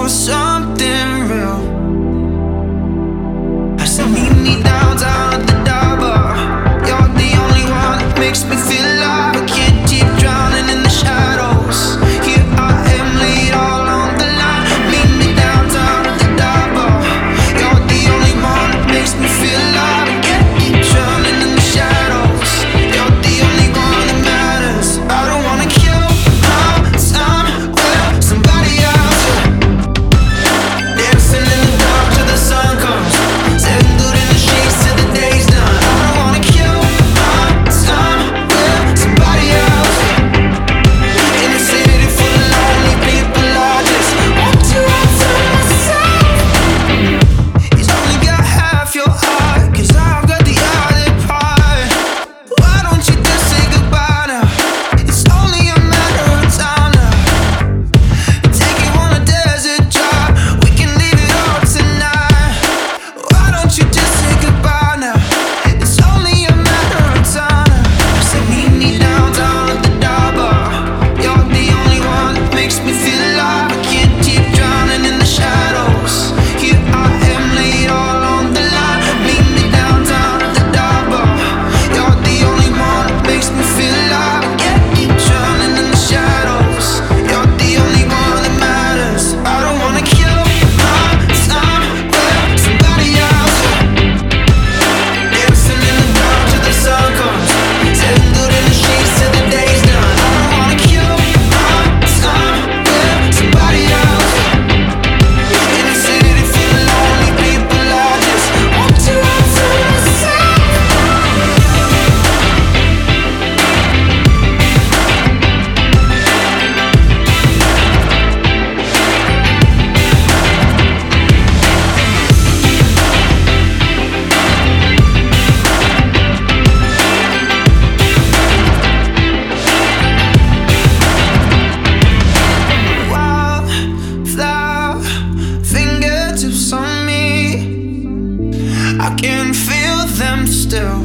something real. I said, meet me downtown at the Double. You're the only one that makes me feel alive. I can't keep drowning in the shadows. Here I am laid all on the line. Meet me downtown at the Double. You're the only one that makes me feel alive. I can't keep drowning in the shadows. You're the only one that matters. I don't wanna kill my time with somebody else. Dancing in the dark till the sun comes. Setting good in the sheets till the day's done. I don't wanna kill my time with somebody else. In a city full of lonely people, I just want to answer myself. He's only got half your heart, 'cause I've got the other part. Why don't you just say goodbye now? It's only a matter of time now. Take you on a desert drive, we can leave it all tonight. Why don't you just say goodbye now? It's only a matter of time now. Say meet me downtown at the Double. You're the only one that makes me feel alive. I can't keep drowning in the shadows. Here I am laid all on the line. Meet me downtown at the Double. You're the only one that makes me feel alive. I can't keep drowning in the shadows. You're the only one that matters. I don't wanna kill my time with somebody else. Dancing in the dark till the sun comes. Setting good in the sheets till the day's done. I don't wanna kill my time with somebody else. In a city full of lonely people, I just want to answer myself. Wildflower fingertips on me. I can feel them still.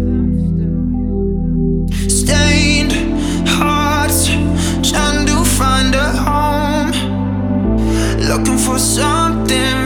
Stained hearts trying to find a home. Looking for something